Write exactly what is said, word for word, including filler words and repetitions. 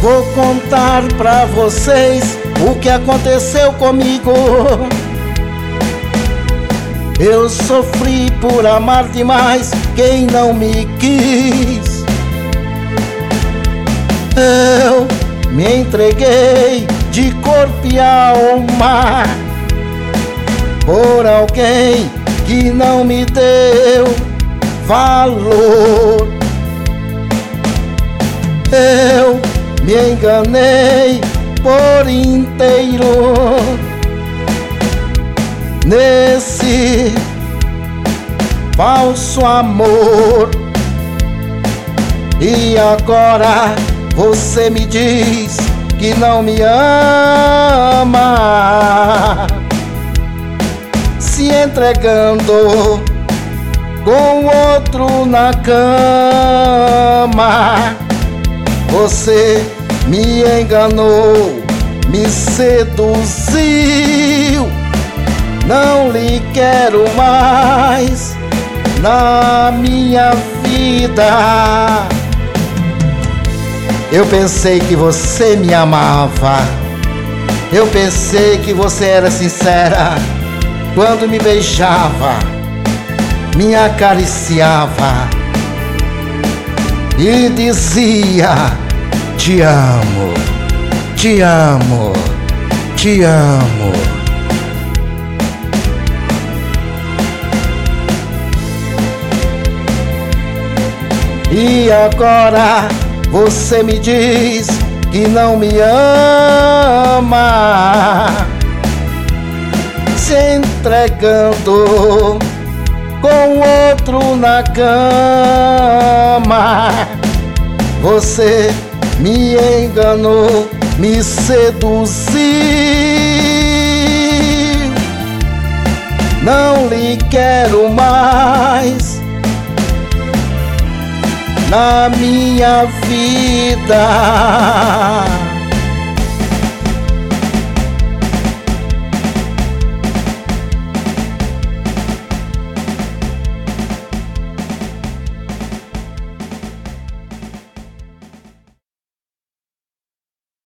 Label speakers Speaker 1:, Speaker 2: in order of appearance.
Speaker 1: Vou contar pra vocês o que aconteceu comigo. Eu sofri por amar demais quem não me quis. Eu me entreguei de corpo e alma por alguém que não me deu valor. Eu me enganei por inteiro nesse falso amor. E agora você me diz que não me ama, se entregando com outro na cama. Você me enganou, me seduziu. Não lhe quero mais na minha vida. Eu pensei que você me amava. Eu pensei que você era sincera quando me beijava, me acariciava e dizia: te amo, te amo, te amo. E agora você me diz que não me ama, se entregando com outro na cama. Você me enganou, me seduziu. Não lhe quero mais na minha vida.